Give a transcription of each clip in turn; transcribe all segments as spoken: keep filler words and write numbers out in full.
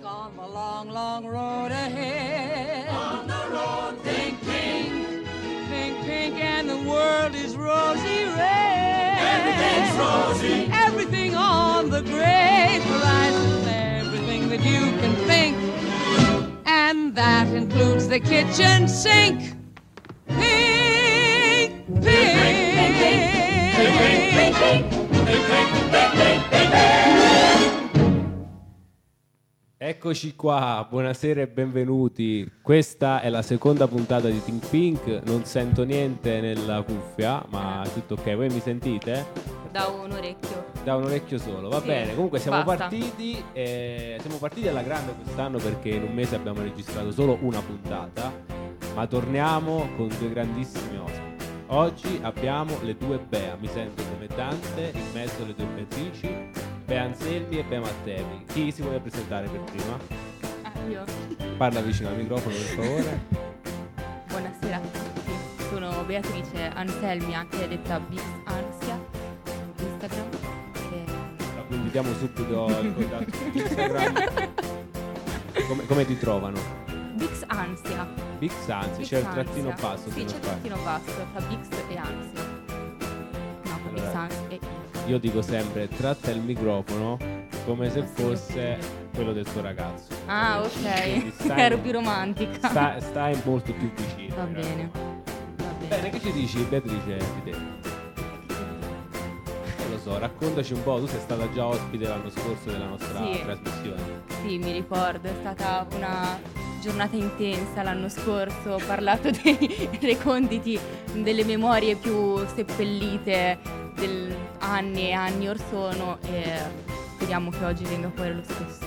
on the long, long road ahead. On the road, pink, pink, pink, pink, and the world is rosy red. Everything's rosy. Everything on the great horizon, everything that you can think, and that includes the kitchen sink. Pink, pink, pink, pink, pink, pink, pink, pink, pink, pink, pink, pink, pink. Eccoci qua, buonasera e benvenuti. Questa è la seconda puntata di Think Pink. Non sento niente nella cuffia, ma tutto ok. Voi mi sentite? Da un orecchio. Da un orecchio solo, va sì, bene. Comunque siamo basta. partiti eh, Siamo partiti alla grande quest'anno perché in un mese abbiamo registrato solo una puntata, ma torniamo con due grandissimi ospiti. Oggi abbiamo le due Bea, mi sento come Dante, in mezzo alle due Beatrici, Bea Anselmi e Bea Mattevi. Chi si vuole presentare per prima? Ah, io. Parla vicino al microfono, per favore. Buonasera a tutti. Sono Beatrice Anselmi, anche detta Bix Ansia, su Instagram. E... Quindi diamo subito il contatto su Instagram. Come, come ti trovano? Bix Ansia. Bix Ansia, Bix c'è il Ansia. trattino basso. Sì, c'è il trattino basso tra Bix e Ansia. No, Allora, Bix Ansia e io dico sempre, tratta il microfono come se fosse quello del tuo ragazzo. Ah, Quindi ok. stai- Ero più romantica. Stai, stai molto più vicino. Va in realtà. bene. Va bene. Bene, che ci dici, Beatrice, di te? Non lo so, raccontaci un po', tu sei stata già ospite l'anno scorso della nostra Sì. trasmissione. Sì, mi ricordo, è stata una giornata intensa l'anno scorso, ho parlato dei reconditi delle memorie più seppellite del anni e anni or sono e speriamo che oggi venga fuori lo stesso.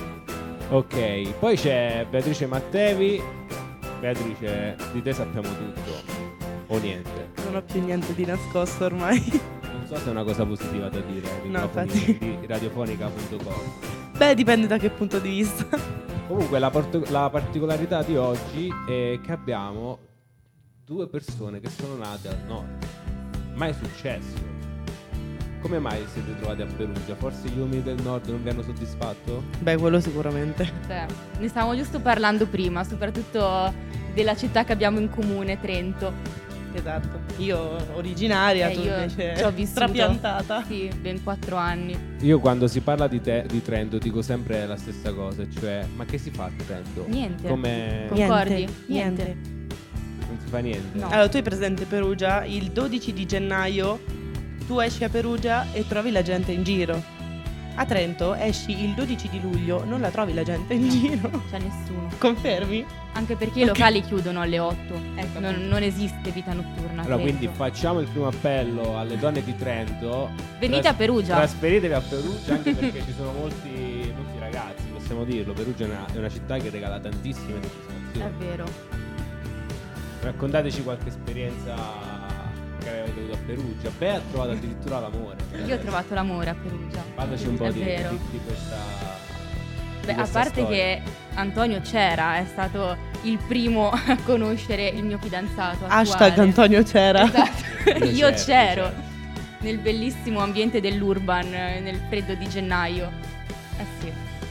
Ok, poi c'è Beatrice Mattevi. Beatrice, di te sappiamo tutto, o niente? Non ho più niente di nascosto ormai. Non so se è una cosa positiva da dire ai No, microfoni infatti. di radiofonica punto com. Beh, dipende da che punto di vista. Comunque la, porto- la particolarità di oggi è che abbiamo due persone che sono nate al nord. Mai successo. Come mai siete trovati a Perugia? Forse gli uomini del nord non vi hanno soddisfatto? Beh, quello sicuramente. Cioè, ne stavamo giusto parlando prima, soprattutto della città che abbiamo in comune, Trento. Esatto. Io originaria, Eh, tu io invece ci ho vissuto. trapiantata. Sì, ben quattro anni. Io quando si parla di, te- di Trento dico sempre la stessa cosa, cioè ma che si fa a Trento? Niente. Come Concordi? Niente, Niente. non si fa niente? No. Allora, tu hai presente Perugia? Il dodici di gennaio tu esci a Perugia e trovi la gente in giro. A Trento esci il dodici di luglio, non la trovi la gente in giro. C'è nessuno. Confermi? Anche perché i locali chiudono alle otto. Ecco, Non, appunto. non esiste vita notturna. a Allora, Trento. quindi facciamo il primo appello alle donne di Trento. Venite Tras- a Perugia. Trasferitevi a Perugia anche perché ci sono molti, molti ragazzi, possiamo dirlo. Perugia è una, è una città che regala tantissime È soddisfazioni. vero. Raccontateci qualche esperienza che avete avuto a Perugia. Beh, ha trovato addirittura l'amore. Io ho trovato l'amore a Perugia. Parlaci un po' È di, vero. di, di questa. di Beh, a questa parte storia. che Antonio c'era, è stato il primo a conoscere il mio fidanzato attuale. Hashtag Antonio c'era. Esatto. Io Io c'ero, c'ero io nel bellissimo ambiente dell'urban, eh, nel freddo di gennaio. Eh sì.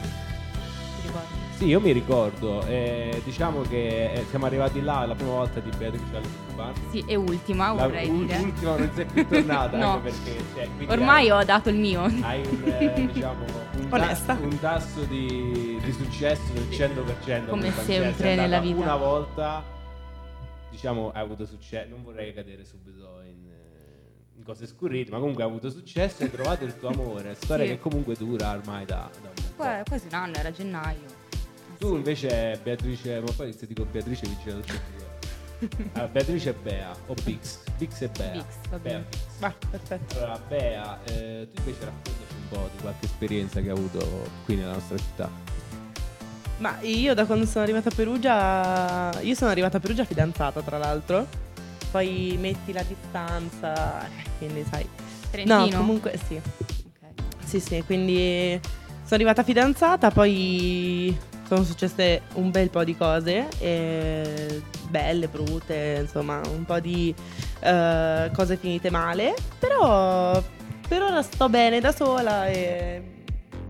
Ti ricordi? Sì, io mi ricordo. eh, diciamo che eh, siamo arrivati là la prima volta di Beatrice all'Urban. Sì, e ultima, La vorrei u- dire. Ultima non sei più tornata. No. Anche perché cioè, quindi Ormai hai, ho dato il mio. hai un, eh, diciamo, un, ta- Onesta. un tasso di, di successo del cento per cento. Come Cioè, sei sempre andata nella vita. Una volta, diciamo, hai avuto successo. Non vorrei cadere subito in, eh, in cose scurrite, ma comunque hai avuto successo e hai trovato il tuo amore. Storia Sì. che comunque dura ormai da, da un po'. Qua- Quasi un anno, era gennaio. Tu invece Beatrice, ma poi se dico Beatrice vince lo stesso. Allora, Beatrice e Bea, o Bix, Bix e Bea. Bix, va Bea, bene. Bix. Va, perfetto. Allora Bea, eh, tu invece raccontaci un po' di qualche esperienza che hai avuto qui nella nostra città. Ma io da quando sono arrivata a Perugia, io sono arrivata a Perugia fidanzata tra l'altro, poi metti la distanza, eh, quindi sai. Trentino? No, comunque sì, Ok. sì sì, quindi sono arrivata fidanzata, poi sono successe un bel po' di cose, e belle, brutte, insomma un po' di eh, cose finite male, però per ora sto bene da sola e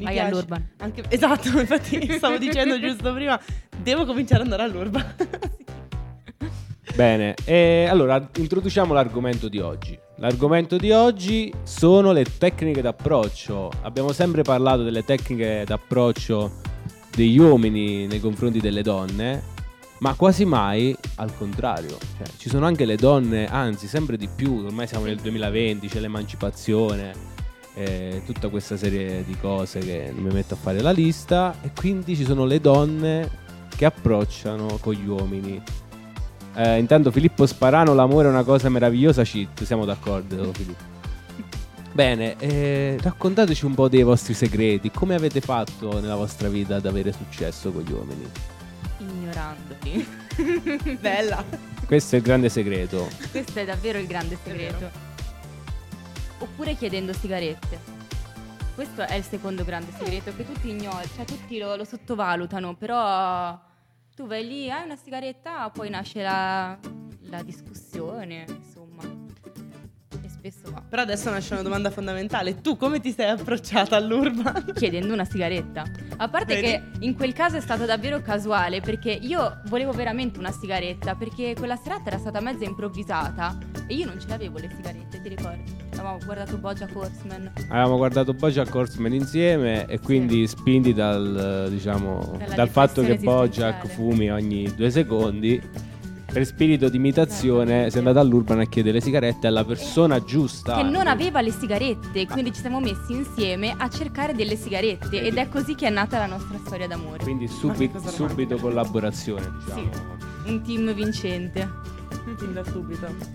Mi Vai piace. all'Urban. Anche, esatto, infatti stavo dicendo giusto prima, devo cominciare ad andare all'Urban. Bene, e allora introduciamo l'argomento di oggi. L'argomento di oggi sono le tecniche d'approccio. Abbiamo sempre parlato delle tecniche d'approccio degli uomini nei confronti delle donne, ma quasi mai al contrario. Cioè, ci sono anche le donne, anzi sempre di più, ormai siamo nel duemilaventi, c'è l'emancipazione, eh, tutta questa serie di cose che non mi metto a fare la lista, e quindi ci sono le donne che approcciano con gli uomini. Eh, intanto Filippo Sparano, l'amore è una cosa meravigliosa, cheat, siamo d'accordo Filippo? Bene, eh, raccontateci un po' dei vostri segreti, come avete fatto nella vostra vita ad avere successo con gli uomini? Ignorandoli. Bella. Questo è il grande segreto. Questo è davvero il grande segreto. Oppure chiedendo sigarette. Questo è il secondo grande segreto, che tutti ignorano, cioè tutti lo, lo sottovalutano, però tu vai lì, hai una sigaretta, poi nasce la, la discussione, insomma. E spesso va. Però adesso nasce una domanda fondamentale. Tu come ti sei approcciata all'Urban? Chiedendo una sigaretta. A parte Vedi? che in quel caso è stato davvero casuale, perché io volevo veramente una sigaretta, perché quella serata era stata mezza improvvisata e io non ce l'avevo le sigarette, ti ricordi? Avevamo guardato BoJack Horseman. Avevamo guardato BoJack Horseman insieme e quindi spinti dal, diciamo, Dalla dal fatto che depressione BoJack esistenziale. fumi ogni due secondi, per spirito di imitazione Esatto. si è andata all'Urban a chiedere le sigarette alla persona giusta. Che non aveva le sigarette, quindi ci siamo messi insieme a cercare delle sigarette ed è così che è nata la nostra storia d'amore. Quindi Ma subi- che cosa subito collaborazione, diciamo. Sì. Un team vincente. Fin da subito.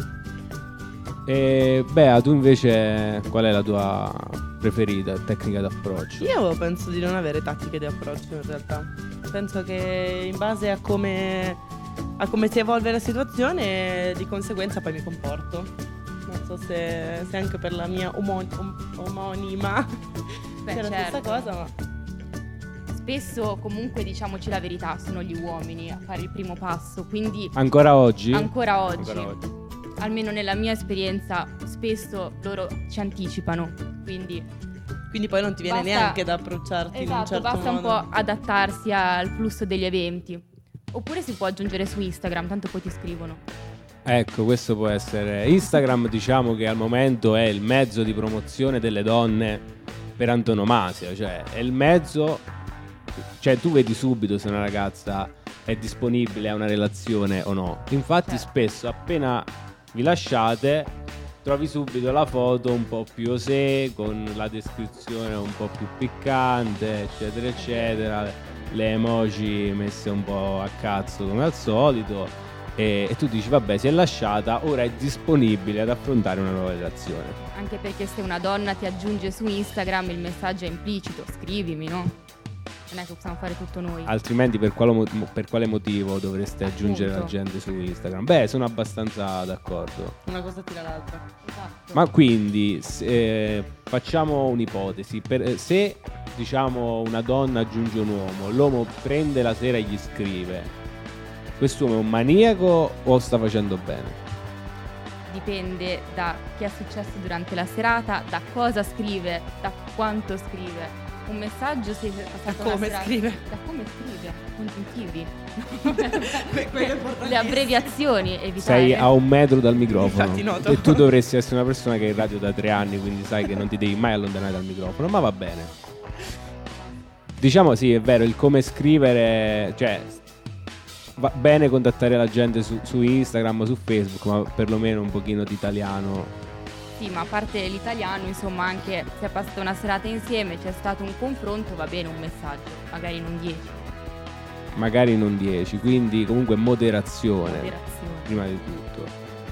E Bea, tu invece qual è la tua preferita tecnica d'approccio? Io penso di non avere tattiche di approccio in realtà. Penso che in base a come, a come si evolve la situazione, di conseguenza poi mi comporto. Non so se, se anche per la mia omo- om- omonima Beh, è la certo. stessa cosa, ma Spesso comunque diciamoci la verità, sono gli uomini a fare il primo passo, quindi Ancora oggi? ancora oggi, Ancora oggi. almeno nella mia esperienza, spesso loro ci anticipano, quindi quindi poi non ti viene Basta- neanche da approcciarti in un esatto, certo basta modo. un po' adattarsi al flusso degli eventi. Oppure si può aggiungere su Instagram, tanto poi ti scrivono. Ecco, questo può essere. Instagram, diciamo che al momento è il mezzo di promozione delle donne per antonomasia, cioè è il mezzo, cioè tu vedi subito se una ragazza è disponibile a una relazione o no. Infatti Certo. spesso appena vi lasciate trovi subito la foto un po' più osé, con la descrizione un po' più piccante, eccetera eccetera, le emoji messe un po' a cazzo come al solito, e, e tu dici vabbè, si è lasciata, ora è disponibile ad affrontare una nuova relazione. Anche perché se una donna ti aggiunge su Instagram il messaggio è implicito, scrivimi, no? Non è che possiamo fare tutto noi. Altrimenti per quale, mo- per quale motivo dovreste aggiungere la Appunto. gente su Instagram? Beh, sono abbastanza d'accordo. Una cosa tira l'altra. Esatto. Ma quindi se, eh, facciamo un'ipotesi, per, eh, se diciamo una donna aggiunge un uomo, l'uomo prende la sera e gli scrive, quest'uomo è un maniaco o sta facendo bene? Dipende da che è successo durante la serata, da cosa scrive, da quanto scrive. Un messaggio si è passato Da come una serata- scrive. Da come scrive, congiuntivi. Que- quello è Le importantissimo. abbreviazioni, evitare. Sei a un metro dal microfono. Infatti noto. E tu dovresti essere una persona che è in radio da tre anni, quindi sai che non ti devi mai allontanare dal microfono, ma va bene. Diciamo sì, è vero, il come scrivere, cioè va bene contattare la gente su, su Instagram, su Facebook, ma perlomeno un pochino di italiano. Sì, ma a parte l'italiano, insomma, anche se è passata una serata insieme, c'è stato un confronto, va bene un messaggio, magari non dieci. Magari non dieci, quindi comunque moderazione, Moderazione. prima di tutto.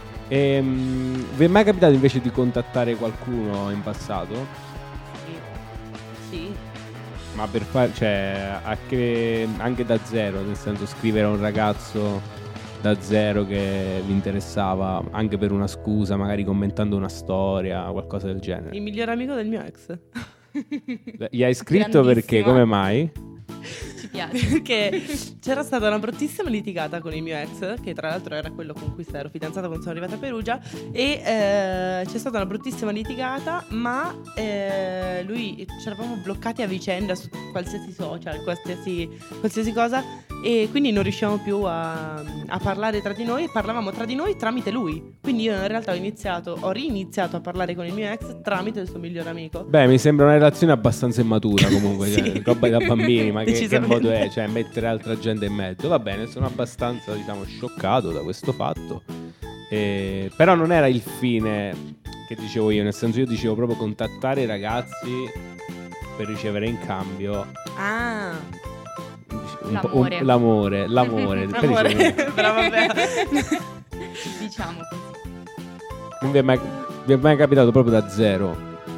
Ehm, vi è mai capitato invece di contattare qualcuno in passato? Sì. Sì. Ma per fare, cioè, a che, anche da zero, nel senso scrivere a un ragazzo da zero che vi interessava, anche per una scusa, magari commentando una storia, qualcosa del genere. Il miglior amico del mio ex. Gli hai scritto perché? Grandissima. Come mai? Ci piace. Perché c'era stata una bruttissima litigata con il mio ex, che tra l'altro era quello con cui ero fidanzata quando sono arrivata a Perugia. E eh, c'è stata una bruttissima litigata, ma eh, lui ci eravamo bloccati a vicenda su qualsiasi social, qualsiasi, qualsiasi cosa, e quindi non riuscivamo più a, a parlare tra di noi. Parlavamo tra di noi tramite lui. Quindi io in realtà ho iniziato, ho riniziato a parlare con il mio ex tramite il suo migliore amico. Beh, mi sembra una relazione abbastanza immatura comunque, Sì. cioè, roba da bambini, ma che, che Decisamente. modo è? Cioè, mettere altra gente in mezzo. Va bene, sono abbastanza, diciamo, scioccato da questo fatto. Eh, però non era il fine che dicevo io, nel senso io dicevo proprio contattare i ragazzi per ricevere in cambio Ah, un po', un- L'amore. l'amore, l'amore. Per amore. ricevere- Brava Bea. Diciamo così. Non vi è mai, vi è mai capitato proprio da zero?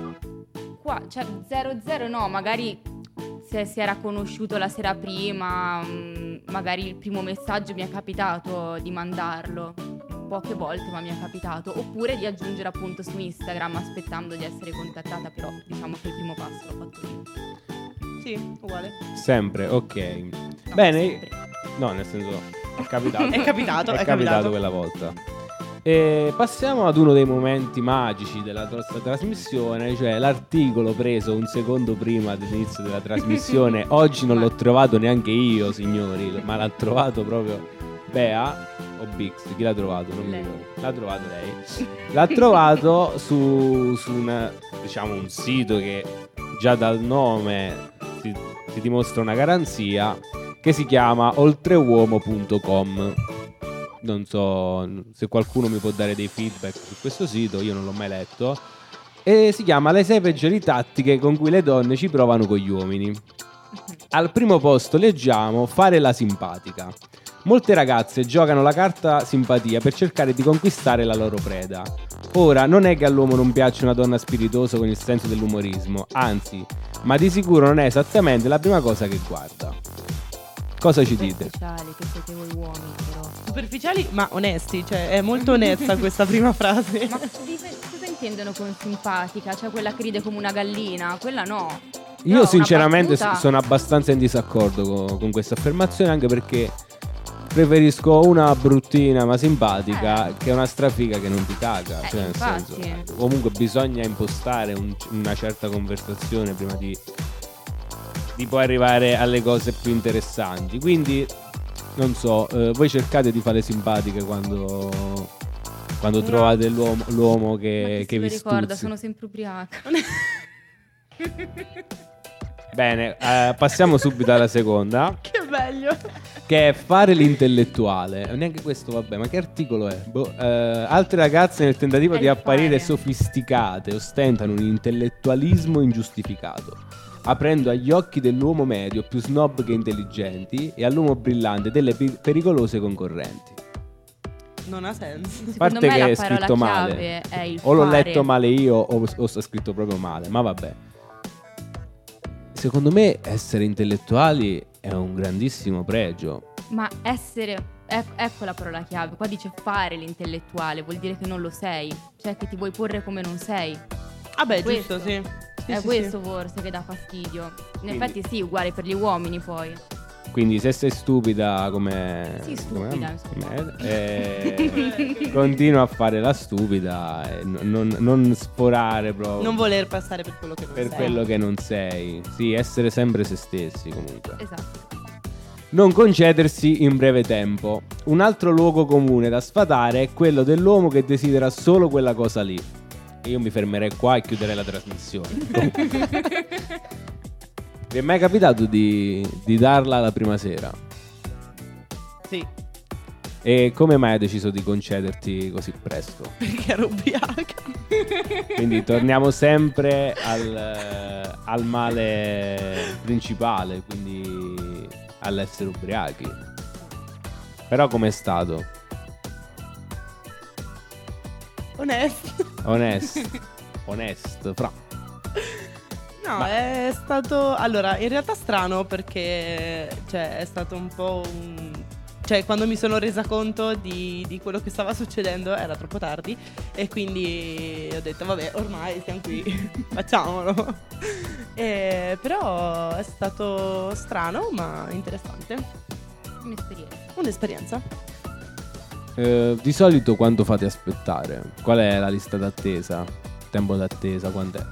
Qua, cioè, zero zero no, magari se si era conosciuto la sera prima, mh, magari il primo messaggio mi è capitato di mandarlo. Poche volte, ma mi è capitato. Oppure di aggiungere appunto su Instagram aspettando di essere contattata, però diciamo che il primo passo l'ho fatto io. Sì, uguale. Sempre, ok. No, Bene, sempre. no, nel senso è capitato. È capitato, è è capitato capitato. quella volta. E passiamo ad uno dei momenti magici della nostra trasmissione, cioè l'articolo preso un secondo prima dell'inizio della trasmissione. Oggi non l'ho trovato neanche io, signori, ma l'ha trovato proprio Bea o Bix, chi l'ha trovato? Non mi Lei. ricordo. L'ha trovato lei. L'ha trovato su, su una, diciamo, un sito che già dal nome si, si dimostra una garanzia, che si chiama oltreuomo punto com. Non so se qualcuno mi può dare dei feedback su questo sito, io non l'ho mai letto. E si chiama Le sei peggiori tattiche con cui le donne ci provano con gli uomini. Al primo posto leggiamo fare la simpatica. Molte ragazze giocano la carta simpatia per cercare di conquistare la loro preda. Ora, non è che all'uomo non piaccia una donna spiritosa con il senso dell'umorismo, anzi, ma di sicuro non è esattamente la prima cosa che guarda. Cosa ci dite? Superficiali che siete voi uomini, però. Superficiali ma onesti, cioè è molto onesta questa prima frase. Ma cosa intendono con simpatica? Cioè quella che ride come una gallina? Quella no. Io No, sinceramente una battuta- s- sono abbastanza in disaccordo con, con questa affermazione, anche perché preferisco una bruttina ma simpatica Eh. che una strafiga che non ti caga. Eh, Cioè, nel infatti. senso, comunque bisogna impostare un- una certa conversazione prima di, di poi arrivare alle cose più interessanti. Quindi, non so, eh, voi cercate di fare simpatiche quando, quando No. trovate l'uomo, l'uomo Ma che, chi che se lo vi ricorda, stuzzi. sono sempre ubriaca. Bene, eh, passiamo subito alla seconda, Che meglio. che è fare l'intellettuale. Neanche questo, vabbè, ma che articolo è? Boh, eh, altre ragazze nel tentativo È di il apparire fare. sofisticate ostentano un intellettualismo ingiustificato, aprendo agli occhi dell'uomo medio più snob che intelligenti e all'uomo brillante delle pi- pericolose concorrenti. Non ha senso. Secondo parte me che la è parola scritto chiave male. è il O l'ho fare. letto male io o, o sta scritto proprio male, ma vabbè. Secondo me essere intellettuali è un grandissimo pregio. Ma essere, ec- ecco la parola chiave. Qua dice fare l'intellettuale, vuol dire che non lo sei. Cioè che ti vuoi porre come non sei. Vabbè, Questo. giusto, sì. Sì, è sì, questo sì. forse che dà fastidio. In Quindi- effetti sì, uguale per gli uomini poi. Quindi se sei stupida come... Sì, stupida, come me, eh, continua a fare la stupida e non, non- non sforare proprio Non voler passare per quello che non per sei. quello che non sei. Sì, essere sempre se stessi comunque. Esatto. Non concedersi in breve tempo. Un altro luogo comune da sfatare è quello dell'uomo che desidera solo quella cosa lì. E io mi fermerei qua e chiuderei la trasmissione. Vi è mai capitato di, di darla la prima sera? Sì, E come mai hai deciso di concederti così presto? perché ero ubriaca. Quindi torniamo sempre al, eh, al male principale, quindi all'essere ubriachi. Però com'è stato? Onesto. Onesto. Onesto, fra. No, Ma- è stato... Allora, in realtà strano perché... Cioè, è stato un po' un... Cioè, cioè quando mi sono resa conto di, di quello che stava succedendo era troppo tardi e quindi ho detto vabbè ormai siamo qui, facciamolo. E, però è stato strano ma interessante. Un'esperienza. Un'esperienza. Eh, di solito quanto fate aspettare? Qual è la lista d'attesa? Tempo d'attesa, quant'è?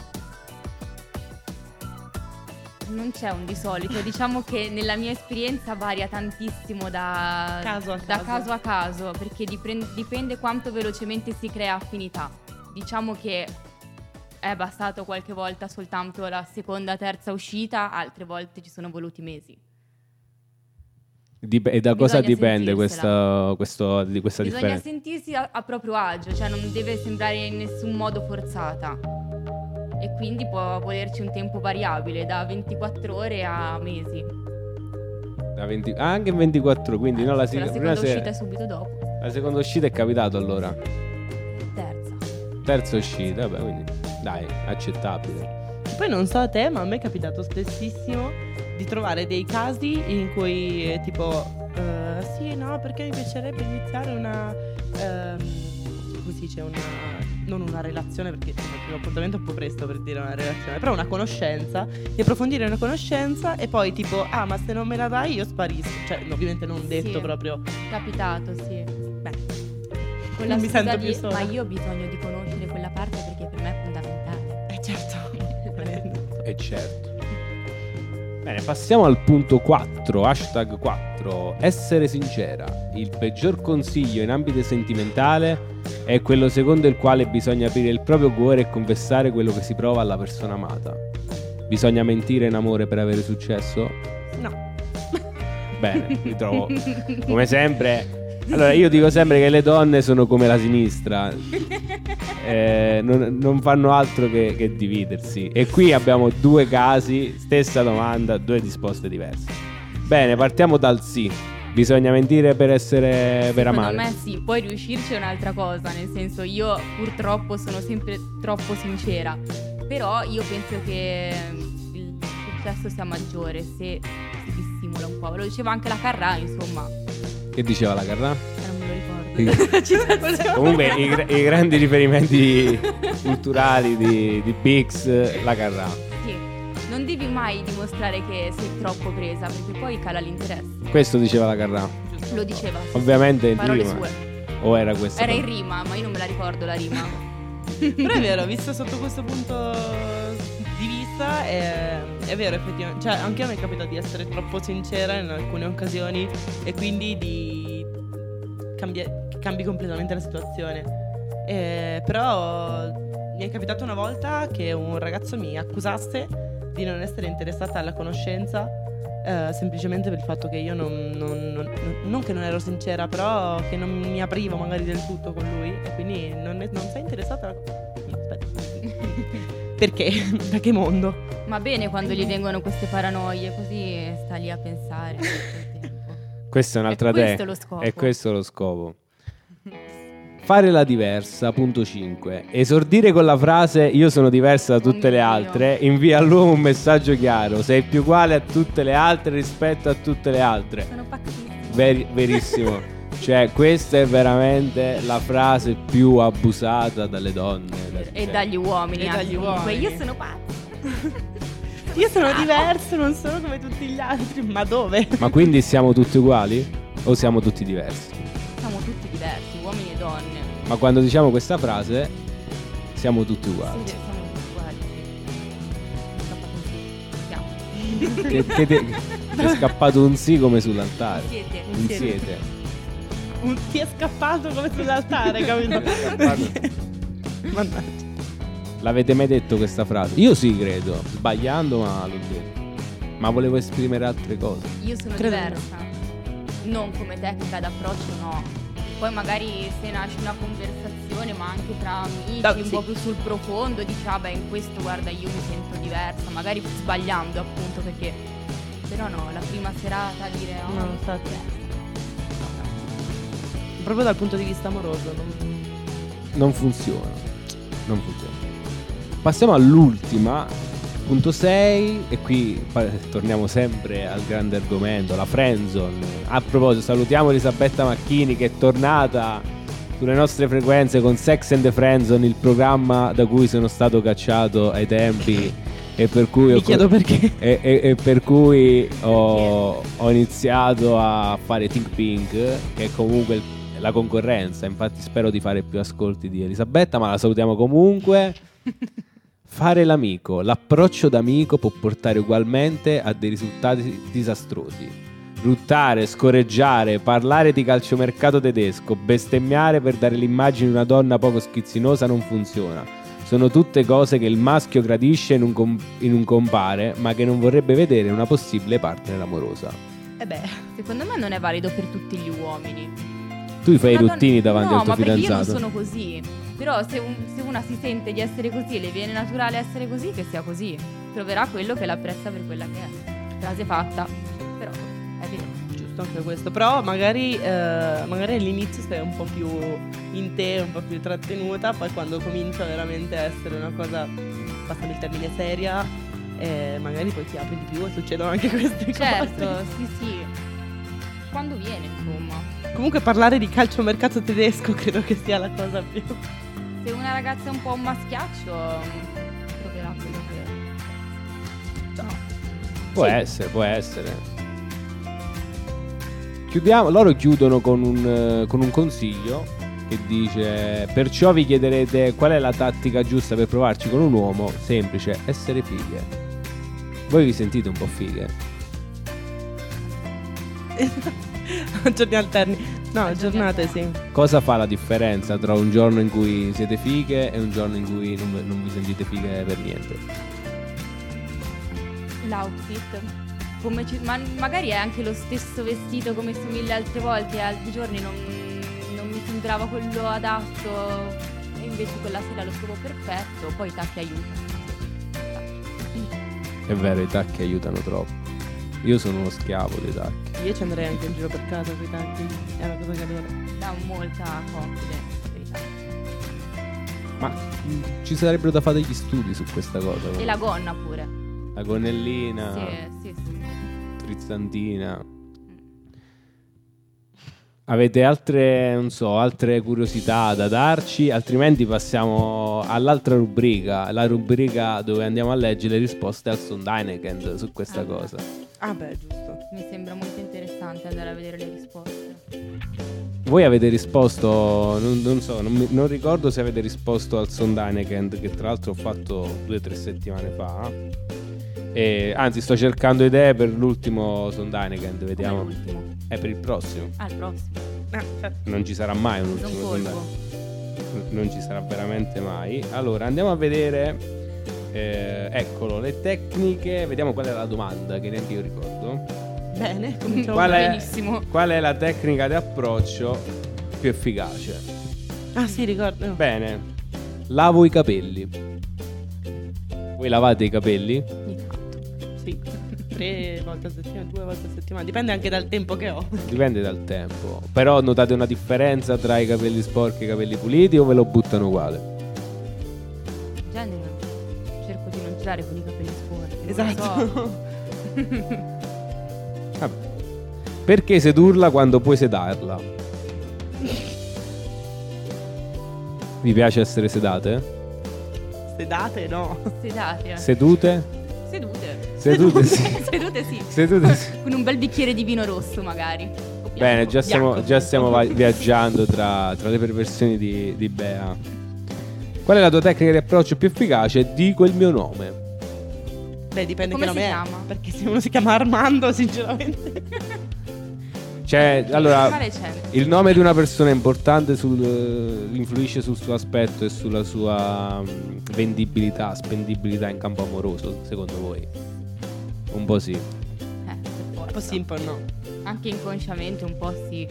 Non c'è un di solito, diciamo che nella mia esperienza varia tantissimo da Caso a da caso. caso a caso, perché dipre- dipende quanto velocemente si crea affinità. Diciamo che è bastato qualche volta soltanto la seconda, terza uscita, altre volte ci sono voluti mesi. Dip- e da cosa Bisogna dipende sentirsela. questa, questo, di questa Bisogna differenza? sentirsi a, a proprio agio, cioè non deve sembrare in nessun modo forzata. E quindi può volerci un tempo variabile, da ventiquattro ore a mesi. Da venti ah, anche in ventiquattro, quindi Eh, no, la, se la sig- seconda prima se- uscita è subito dopo. la seconda uscita è capitato allora. Terza. Terza uscita, vabbè, quindi dai, accettabile. Poi non so a te, ma a me è capitato spessissimo di trovare dei casi in cui eh, tipo eh, sì, no, perché mi piacerebbe iniziare una ehm, come si dice, una non una relazione, perché il primo appuntamento è un po' presto per dire una relazione, però una conoscenza, di approfondire una conoscenza e poi tipo ah, ma se non me la dai io sparisco, cioè ovviamente non detto Sì. proprio. Capitato, sì. Beh, Con non la mi scusa sento di, più sola. ma io ho bisogno di conoscere quella parte perché per me è fondamentale. Eh certo. E certo. Bene, passiamo al punto quattro, hashtag quattro. Essere sincera. Il peggior consiglio in ambito sentimentale è quello secondo il quale bisogna aprire il proprio cuore e confessare quello che si prova alla persona amata. Bisogna mentire in amore per avere successo? No. Bene, mi trovo come sempre. Allora, io dico sempre che le donne sono come la sinistra, eh, non, non fanno altro che, che dividersi. E qui abbiamo due casi, stessa domanda, due risposte diverse. Bene, partiamo dal sì. Bisogna mentire per essere per Secondo amare. me sì, poi riuscirci è un'altra cosa, nel senso io purtroppo sono sempre troppo sincera, però io penso che il successo sia maggiore se si dissimula un po'. Ve lo diceva anche la Carrà, insomma, Che diceva la Carrà? eh, non me lo ricordo. Citazione. Comunque i, gra- i grandi riferimenti culturali di, di Bix, la Carrà. Sì, non devi mai dimostrare che sei troppo presa perché poi cala l'interesse. Questo diceva la Carrà. Lo diceva, sì, Ovviamente in parole rima. sue. O era questa? Era in rima, ma io non me la ricordo la rima. Però è vero, visto sotto questo punto di vista è, è vero effettivamente, cioè anche a me è capitato di essere troppo sincera in alcune occasioni e quindi di cambia- cambi completamente la situazione. Eh, però mi è capitato una volta che un ragazzo mi accusasse di non essere interessata alla conoscenza, eh, semplicemente per il fatto che io non, non, non, non che non ero sincera, però che non mi aprivo magari del tutto con lui e quindi non, è- non sei interessata alla... No, aspetta. Perché? Da che mondo? Ma bene quando gli vengono queste paranoie, così sta lì a pensare tutto il tempo. Questa è un'altra E questo te- è lo scopo. E questo è lo scopo. Fare la diversa, punto cinque. Esordire con la frase io sono diversa da tutte Oh le mio altre invia all'uomo un messaggio chiaro. Sei più uguale a tutte le altre rispetto a tutte le altre. Sono pazzissima. Veri- verissimo. Cioè questa è veramente la frase più abusata dalle donne. E Cioè, dagli uomini E anche dagli comunque. uomini. Io sono pazza. Io sono diverso, non sono come tutti gli altri. Ma dove? Ma quindi siamo tutti uguali? O siamo tutti diversi? Siamo tutti diversi, uomini e donne. Ma quando diciamo questa frase siamo tutti uguali. Sì, siamo tutti uguali. Scappa così. Siamo. Che, che te- ti è scappato un sì come sull'altare. Siete. Un Siete. siete. Un- ti è scappato come sull'altare, capito? Ti è scappato. Mannaggia. L'avete mai detto questa frase? Io sì, credo. Sbagliando, ma l'ho detto. Ma volevo esprimere altre cose. Io sono Credo diversa. Non come tecnica d'approccio, no. Poi magari se nasce una conversazione, ma anche tra amici, Da- un sì. po' più sul profondo, dici, ah beh, in questo guarda io mi sento diversa, magari sbagliando appunto, perché però no, la prima serata dire oh, No, infatti. Proprio dal punto di vista amoroso. Non... Non funziona. Non funziona. Passiamo all'ultima Punto sei, e qui pa- torniamo sempre al grande argomento, la friendzone. A proposito, salutiamo Elisabetta Macchini che è tornata sulle nostre frequenze con Sex and the Friendzone, il programma da cui sono stato cacciato ai tempi e per cui Mi ho chiedo perché. e, e- e per cui ho, ho iniziato a fare Think Pink, che è comunque il- la concorrenza. Infatti spero di fare più ascolti di Elisabetta, ma la salutiamo comunque. Fare l'amico, l'approccio d'amico può portare ugualmente a dei risultati disastrosi. Ruttare, scorreggiare, parlare di calciomercato tedesco, bestemmiare per dare l'immagine di una donna poco schizzinosa non funziona. Sono tutte cose che il maschio gradisce in un, com- in un compare, ma che non vorrebbe vedere in una possibile partner amorosa. Eh beh, Secondo me non è valido per tutti gli uomini. Tu fai i Una ruttini donna- davanti no, al tuo ma perché fidanzato? io non sono così. Però se, un- se una si sente di essere così e le viene naturale essere così, che sia così. Troverà quello che l'apprezza per quella che è. Frase fatta. Però è vero. giusto anche questo. Però magari, eh, magari all'inizio stai un po' più in te, un po' più trattenuta, poi quando comincia veramente a essere una cosa, passami il termine, seria, eh, magari poi ti apri di più e succedono anche queste Certo, cose. sì sì. Quando viene, insomma. Comunque parlare di calciomercato tedesco credo che sia la cosa più... Se una ragazza è un po' un maschiaccio, mm, troverà quello che... No. Può Sì. essere, può essere. Chiudiamo, loro chiudono con un, eh, con un consiglio che dice: perciò vi chiederete qual è la tattica giusta per provarci con un uomo. Semplice, essere fighe. Voi vi sentite un po' fighe? Giorni alterni. No, giornate sì. Cosa fa la differenza tra un giorno in cui siete fighe e un giorno in cui non, non vi sentite fighe per niente? L'outfit. Come ci- ma magari è anche lo stesso vestito come su mille altre volte, e altri giorni non, non mi sembrava quello adatto e invece quella sera lo trovo perfetto, poi i tacchi aiutano. È vero, i tacchi aiutano troppo. Io sono uno schiavo dei tacchi. Io ci andrei anche in giro per casa con i tacchi. È una cosa che adoro. Dà molta confidence per i tacchi. Ma mh, ci sarebbero da fare degli studi su questa cosa. E la gonna pure. La gonnellina, Sì, sì, sì. frizzantina. Avete altre, non so, altre curiosità da darci? Altrimenti passiamo all'altra rubrica, la rubrica dove andiamo a leggere le risposte al Sondheineken su questa Ah. cosa. Ah beh, giusto. Mi sembra molto interessante andare a vedere le risposte. Voi avete risposto, non, non so, non, mi- non ricordo se avete risposto al Sondheineken, che tra l'altro ho fatto due o tre settimane fa. E, anzi, sto cercando idee per l'ultimo Sondheineken, vediamo. Come l'ultimo? È per il prossimo. Ah, il prossimo. Ah, certo. Non ci sarà mai un Non ultimo colpo. Sondheineken. Non ci sarà veramente mai. Allora, andiamo a vedere. eh, eccolo, le tecniche. Vediamo qual è la domanda, che neanche io ricordo. Bene, cominciamo. Qual è, benissimo. qual è la tecnica di approccio più efficace? Ah sì, ricordo. Bene, lavo i capelli. Voi lavate i capelli? Ogni tanto. Sì. Tre volte a settimana, due volte a settimana. Dipende anche dal tempo che ho. Dipende dal tempo. Però notate una differenza tra i capelli sporchi e i capelli puliti o ve lo buttano uguale? In genere cerco di non girare con i capelli sporchi. non lo Esatto. so. Vabbè. Perché sedurla quando puoi sedarla? Vi piace essere sedate? Sedate, no. Sedate. Sedute? Sedute. Sedute sì. Sedute sì. Sedute sì. Con un bel bicchiere di vino rosso magari. O Bene, bianco. già stiamo, bianco, già stiamo va- bianco. viaggiando tra, tra le perversioni di, di Bea. Qual è la tua tecnica di approccio più efficace? Dico il mio nome. Beh, dipende Come che si nome è. chiama? Perché se uno si chiama Armando, sinceramente. Cioè, allora, Quale c'è? il nome di una persona è importante, sul, eh, influisce sul suo aspetto e sulla sua mm, vendibilità, spendibilità in campo amoroso, secondo voi? Un po' sì. Eh, per forza. Un po' sì, un po' no. Anche inconsciamente un po' sì.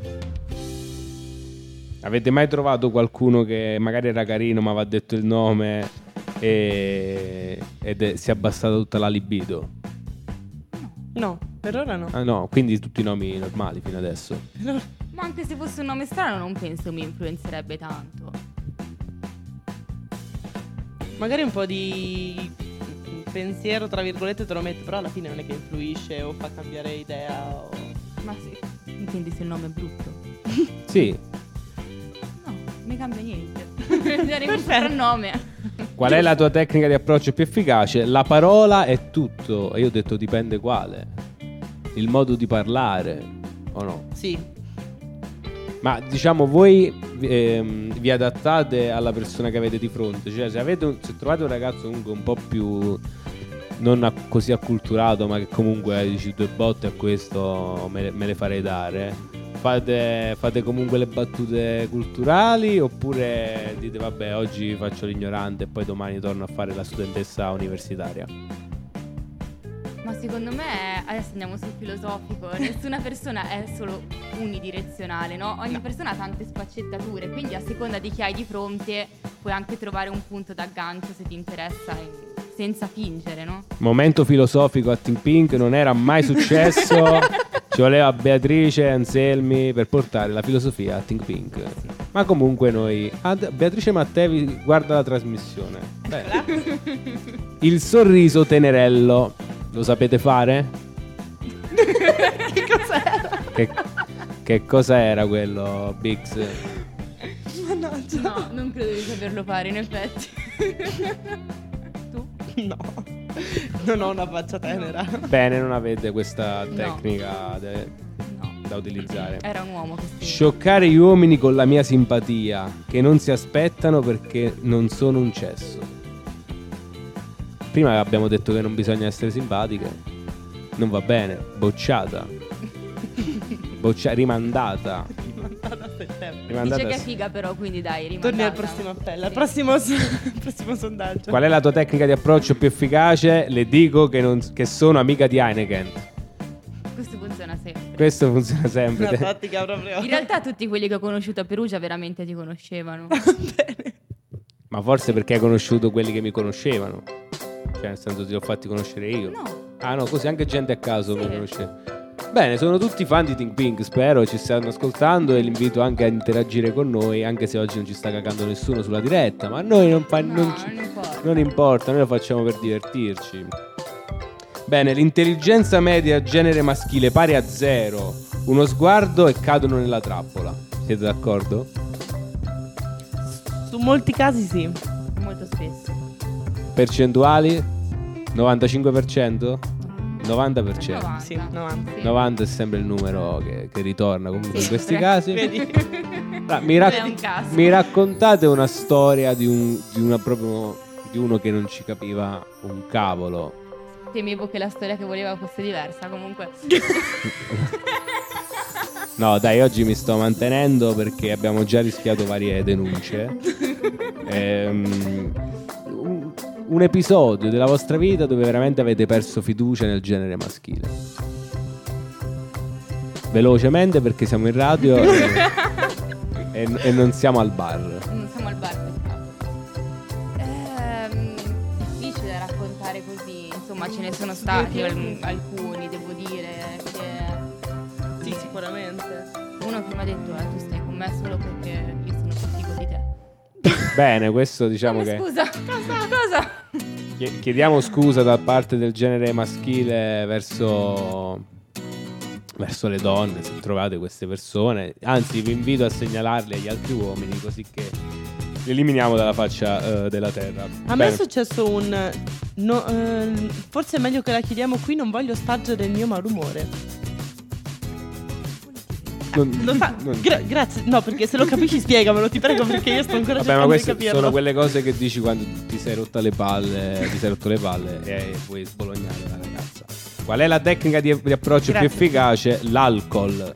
Avete mai trovato qualcuno che magari era carino ma va detto il nome e, ed è, si è abbassata tutta la libido? No, per ora no. Ah no, quindi tutti i nomi normali fino adesso. Per ora- Ma anche se fosse un nome strano non penso mi influenzerebbe tanto. Magari un po' di pensiero, tra virgolette, te lo mette, però alla fine non è che influisce o fa cambiare idea o... Ma sì, intendi se il nome è brutto? Sì. No, mi cambia niente. Darei un soprannome. Qual è la tua tecnica di approccio più efficace? La parola è tutto. E io ho detto dipende quale. Il modo di parlare, o no? Sì. Ma diciamo voi ehm, vi adattate alla persona che avete di fronte. Cioè se, avete un, se trovate un ragazzo comunque un po' più non a- così acculturato, ma che comunque dici due botte a questo me, me le farei dare, fate, fate comunque le battute culturali, oppure dite vabbè oggi faccio l'ignorante e poi domani torno a fare la studentessa universitaria? Ma secondo me, adesso andiamo sul filosofico, nessuna persona è solo unidirezionale, no? Ogni persona ha tante sfaccettature, quindi a seconda di chi hai di fronte puoi anche trovare un punto d'aggancio se ti interessa, in- senza fingere, no? Momento filosofico a Think Pink, non era mai successo. Ci voleva Beatrice Anselmi per portare la filosofia a Think Pink. Ma comunque noi ah, Beatrice Mattevi guarda la trasmissione. Bene. Il sorriso tenerello lo sapete fare? Che cos'era? Che, che cosa era quello, Bix? Mannaggia. No, non credo di saperlo fare, in effetti. Tu? No. Non ho una faccia tenera. Bene, non avete questa No. tecnica de- No. da utilizzare. Era un uomo che si... Scioccare gli uomini con la mia simpatia, che non si aspettano perché non sono un cesso. Prima abbiamo detto che non bisogna essere simpatiche. Non va bene. Bocciata. Boccia- rimandata. Rimandata a settembre. Rimandata Dice che è a- figa però, quindi dai, rimandata. Torni al prossimo appello, al Sì. prossimo, al prossimo sondaggio. Qual è la tua tecnica di approccio più efficace? Le dico che, non- che sono amica di Heineken. Questo funziona sempre. Questo funziona Una sempre. tattica proprio. In realtà tutti quelli che ho conosciuto a Perugia veramente ti conoscevano. Bene. Ma forse perché hai conosciuto quelli che mi conoscevano. Cioè, nel senso, ti ho fatti conoscere io. No. Ah no, così anche gente a caso Sì. mi conosce. Bene, sono tutti fan di Think Pink, spero ci stanno ascoltando e li invito anche a interagire con noi, anche se oggi non ci sta cagando nessuno sulla diretta, ma a noi non, fa, No, non, ci- non importa. non importa, noi lo facciamo per divertirci. Bene, l'intelligenza media genere maschile pari a zero, uno sguardo e cadono nella trappola. Siete d'accordo? Su molti casi sì. Molto spesso. Percentuali? novantacinque per cento? novanta per cento. novanta. Sì, novanta. Sì. novanta è sempre il numero che, che ritorna comunque Sì, in questi sempre. casi. Vedi? Ah, mi, rac- È un caso. mi raccontate una storia di, un, di una proprio di uno che non ci capiva un cavolo. Temevo che la storia che voleva fosse diversa, comunque. No, dai, oggi mi sto mantenendo perché abbiamo già rischiato varie denunce. Ehm, un, un episodio della vostra vita dove veramente avete perso fiducia nel genere maschile. Velocemente perché siamo in radio e, e- e non siamo al bar. Non siamo al bar, peccato. Ehm, difficile da raccontare così. Insomma, ce ne sono stati al- alcuni, devo dire. Che... Sì, sicuramente. Uno che mi ha detto, eh, tu stai con me solo perché io sono più figo di te. Bene, questo diciamo Come, che scusa, cosa? Cosa? chie- chiediamo scusa da parte del genere maschile verso verso le donne se trovate queste persone, anzi vi invito a segnalarle agli altri uomini così che li eliminiamo dalla faccia eh, della terra. A me Bene. è successo un... no, ehm, forse è meglio che la chiediamo qui, non voglio stargere il mio malumore. Non- Lo fa- non- gra- grazie, no, perché se lo capisci spiegamelo, ti prego, perché io sto ancora Vabbè, ma cercando di queste capirlo. sono quelle cose che dici quando ti sei rotta le palle, ti sei rotto le palle e vuoi sbolognare la ragazza. Qual è la tecnica di, di approccio Grazie. più efficace? L'alcol.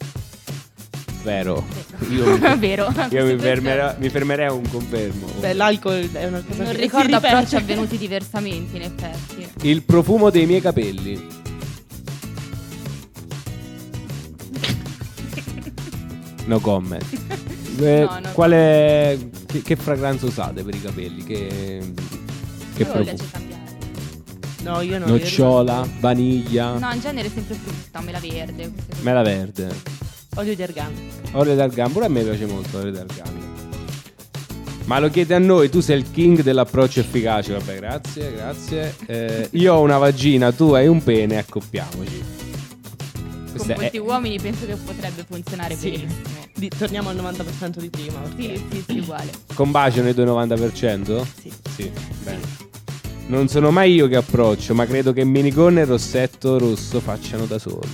Vero. Io, Vero. io mi, fermerò- mi fermerei a un confermo. Beh, l'alcol è una cosa Non che ricordo si ripete. approcci avvenuti diversamente, in effetti. Il profumo dei miei capelli. No comment. Eh, No, no. quale che, che fragranza usate per i capelli? Che, che Io lo piace profumo? cambiare. No, io no. Nocciola, vaniglia, No, in genere sempre frutta, mela verde. queste cose. mela verde. io- Olio di argano. Olio d'argano, pure a me piace molto l'olio d'argano. Ma lo chiede a noi, tu sei il king dell'approccio efficace. Vabbè, grazie, grazie. Eh, io ho una vagina, tu hai un pene, accoppiamoci. Con Questa è- molti uomini penso che potrebbe funzionare Sì. benissimo. Di- torniamo al novanta per cento di prima. ok? Sì, sì, sì, uguale. Combaciano i tuoi novanta per cento? Sì. Sì, bene. Non sono mai io che approccio, ma credo che minigonna e rossetto rosso facciano da soli.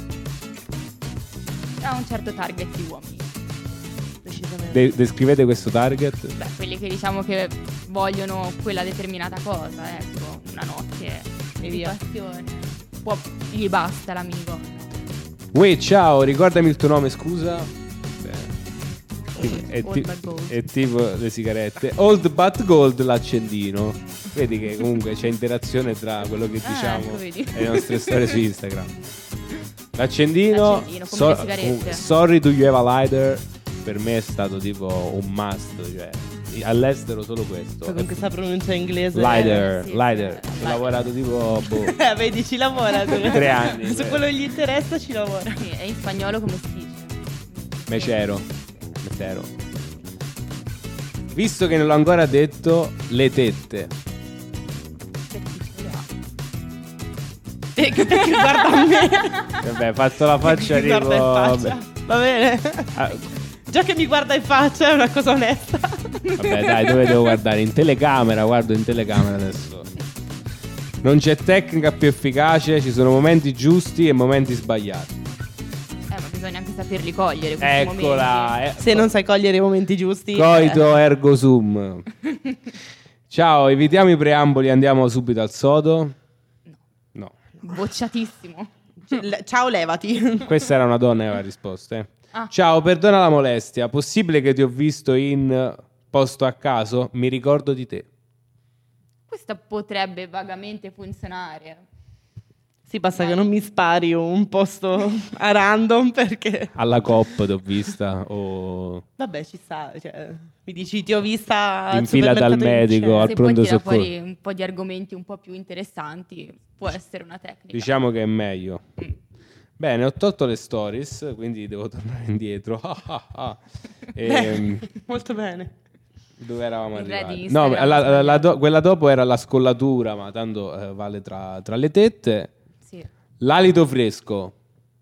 Ha un certo target di uomini. Decisamente. De- descrivete questo target? Beh, quelli che diciamo che vogliono quella determinata cosa, ecco, una notte E di via. passione. Può, gli basta la minigonna. Uè, ciao, ricordami il tuo nome, scusa. Beh. È, Old ti- but gold. è tipo le sigarette. Old but gold, l'accendino. Vedi che comunque c'è interazione tra quello che Ah, diciamo ecco, vedi. e le nostre storie su Instagram. L'accendino, L'accendino, come le sigarette. comunque, sorry do you have a lighter? Per me è stato tipo un must, cioè all'estero solo questo. Poi con questa pronuncia inglese. Lighter, Eh, sì, lighter. sì, Ho lighter. lavorato tipo boh, Eh, vedi, ci lavora. tre anni. Su quello che gli interessa ci lavora. Sì, e in spagnolo come si dice? Mecero. Mecero. Visto che non l'ho ancora detto, le tette. E che che guarda a me. Vabbè, fatto la faccia Mi tipo guarda in faccia. vabbè. Va bene. Ah, Già che mi guarda in faccia è una cosa onesta. vabbè, dai, dove devo guardare? In telecamera, guardo in telecamera adesso. Non c'è tecnica più efficace, ci sono momenti giusti e momenti sbagliati. Eh, ma bisogna anche saperli cogliere questi Eccola, momenti. eh. Se non sai cogliere i momenti giusti. Coito eh. ergo sum. Ciao, evitiamo i preamboli, andiamo subito al sodo. No. Bocciatissimo. Le- Ciao, levati. Questa era una donna che aveva risposto, eh. Ah. Ciao, perdona la molestia. Possibile che ti ho visto in posto a caso? Mi ricordo di te. Questa potrebbe vagamente funzionare. Sì, basta che non mi spari un posto a random perché. Alla Coop ti ho vista. O Vabbè, ci sta. Cioè, mi dici, ti ho vista al in fila dal supermercato di medico, Cesena. al Se poi pronto tira soccorso. fuori un po' di argomenti un po' più interessanti, può essere una tecnica. Diciamo che è meglio. Mm. Bene, ho tolto le stories, quindi devo tornare indietro. Ah, ah, ah. Ehm, Molto bene. Dove eravamo Il re di arrivati? Instagram No, la- la- la sbagliato. do- quella dopo era la scollatura, ma tanto eh, vale tra, tra le tette. Sì. L'alito fresco.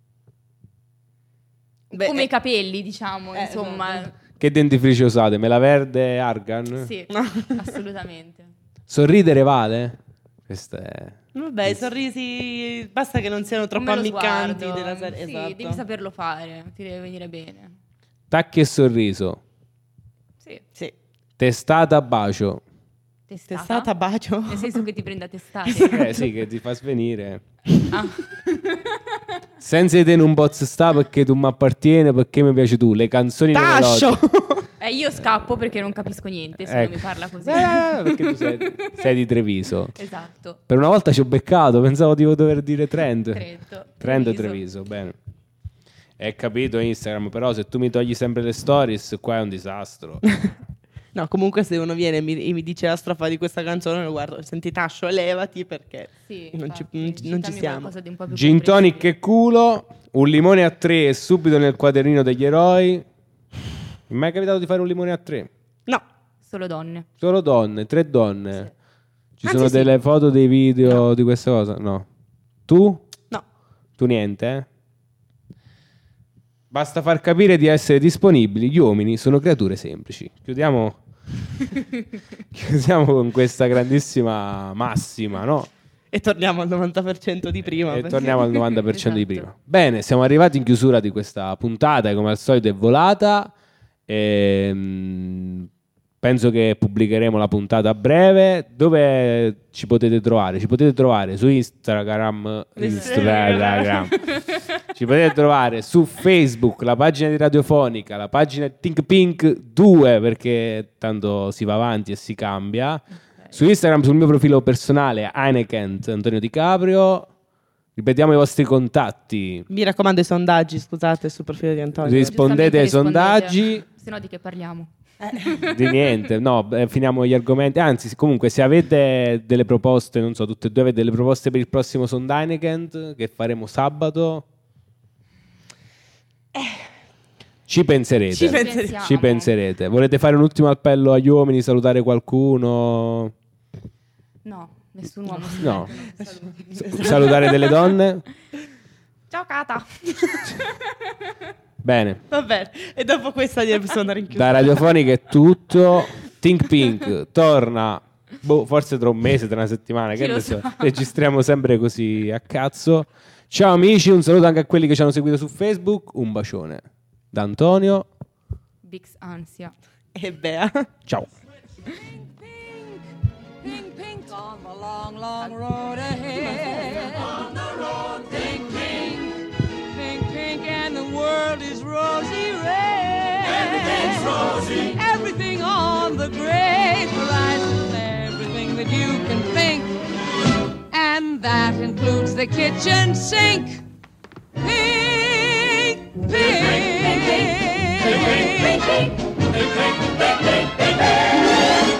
Beh, Come eh, i capelli, diciamo, eh, insomma. esatto. Che dentifricio usate? Mela verde Argan? Sì, No. assolutamente. Sorridere vale? Questa è... Vabbè, i sorrisi basta che non siano troppo Come lo ammicccanti sguardo. della serie. Sì, Esatto. devi saperlo fare, ti deve venire bene. Tacchi e sorriso. Sì. Sì. Testata a bacio. Testata? Testata bacio. Nel senso che ti prende a testate. Eh sì, che ti fa svenire. Ah. Senza di te non posso stare perché tu mi appartieni, perché mi piaci tu. Le canzoni Tascio. Eh, io scappo perché non capisco niente se Ecco. non mi parla così. Eh, perché tu sei, sei di Treviso. Esatto. Per una volta ci ho beccato, pensavo di dover dire Trent. Trento. Trent o Treviso, bene. È capito Instagram, però se tu mi togli sempre le stories, qua è un disastro. No, comunque se uno viene e mi, e mi dice la strofa di questa canzone, lo guardo, senti Tascio, levati perché Sì, non ci, infatti, non ci- non ci citami siamo. qualcosa di un po' più Gin tonic comprensibile. e culo, un limone a tre e subito nel quadernino degli eroi. Mi è mai capitato di fare un limone a tre? No, Solo donne. Solo donne, tre donne. Ci Anzi, sono sì. delle foto, dei video No. di questa cosa? No. Tu? no. Tu niente, eh? Basta far capire di essere disponibili. Gli uomini sono creature semplici. Chiudiamo, chiudiamo con questa grandissima massima, no? E torniamo al novanta per cento di prima. E perché- torniamo al novanta per cento di Esatto. prima. Bene, siamo arrivati in chiusura di questa puntata, che come al solito è volata. Ehm, penso che pubblicheremo la puntata a breve. Dove ci potete trovare? Ci potete trovare su Instagram, Instagram. Ci potete trovare su Facebook, la pagina di Radiofonica, la pagina Think Pink due, perché tanto si va avanti e si cambia. Su Instagram, sul mio profilo personale, Heineken Antonio Di Caprio. Ripetiamo i vostri contatti. Mi raccomando i sondaggi, scusate, sul profilo di Antonio. Rispondete ai sondaggi. Se no di che parliamo? Di niente, no, beh, finiamo gli argomenti. Anzi, comunque, se avete delle proposte, non so, tutte e due avete delle proposte per il prossimo Sondheineken che faremo sabato. Ci penserete. Ci Ci penserete. pensiamo. Ci penserete. Volete fare un ultimo appello agli uomini, salutare qualcuno? No, nessun uomo. si No. mette, non saluti. Salutare delle donne? Ciao Cata. Bene. Va bene. E dopo questa direi possiamo andare in chiusura. Da Radiofonica è tutto. Think Pink torna, boh, forse tra un mese, tra una settimana, che Chi lo ne so. sa. Registriamo sempre così a cazzo. Ciao amici, un saluto anche a quelli che ci hanno seguito su Facebook. Un bacione da Antonio. Bix ansia. E Bea. Ciao. Pink, pink on the long, long road ahead. On the road, pink, pink, pink, pink, and the world is rosy red. Everything's rosy. Everything on the great horizon, everything that you can think, and that includes the kitchen sink. Pink, pink, pink, pink, pink, pink, pink, pink, pink.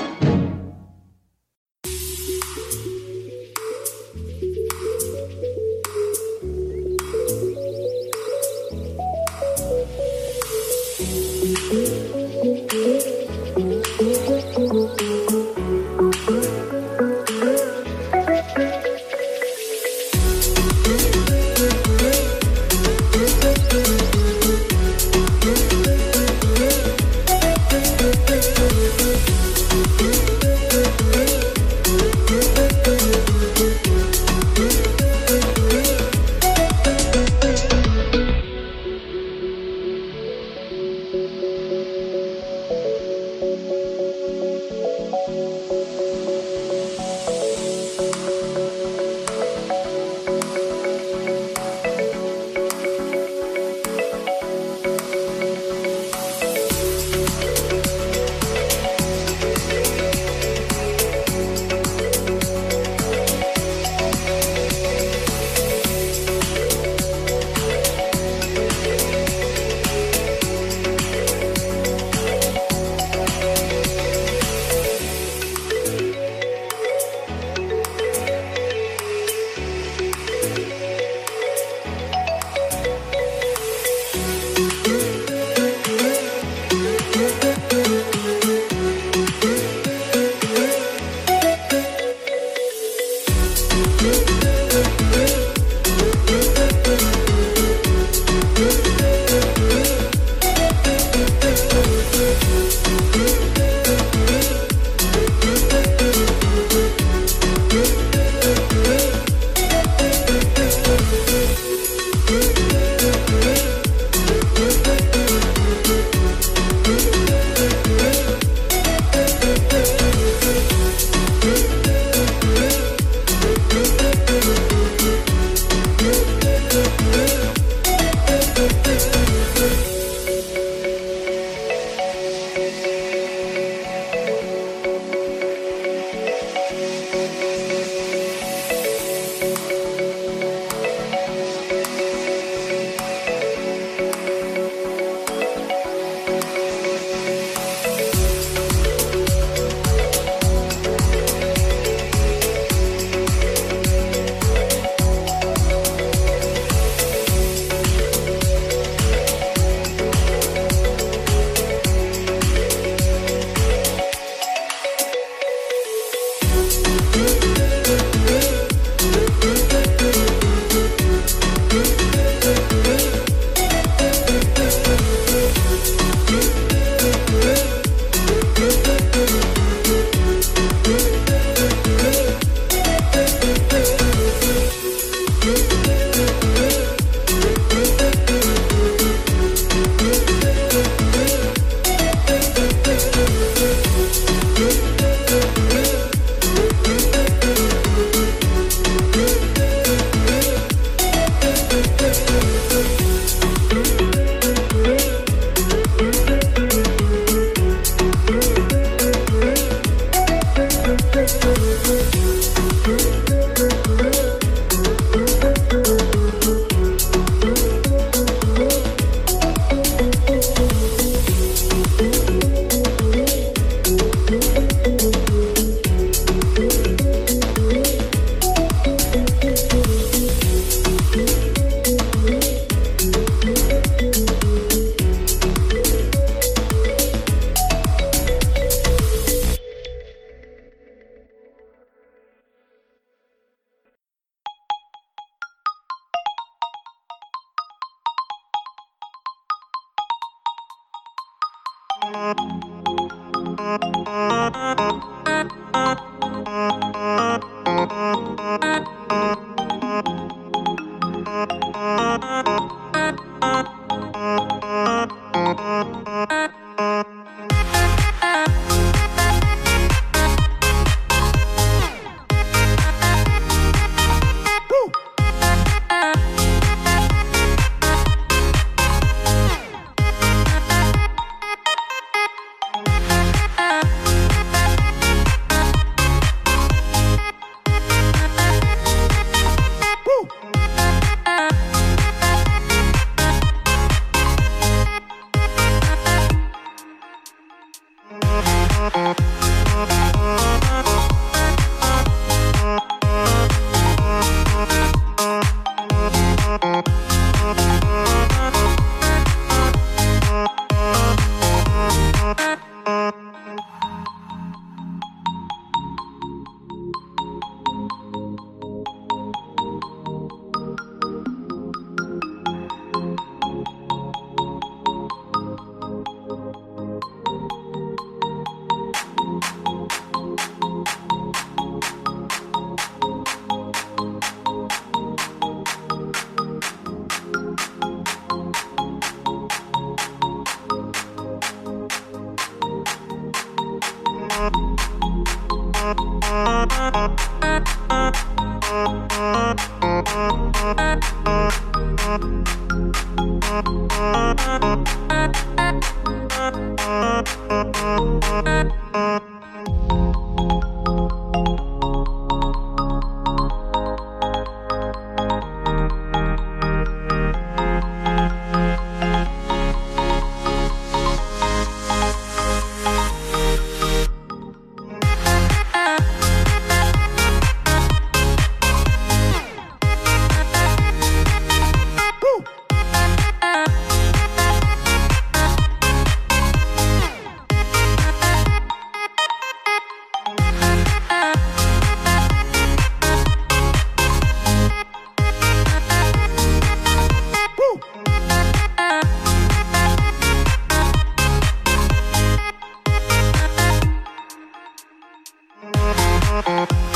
Thank you.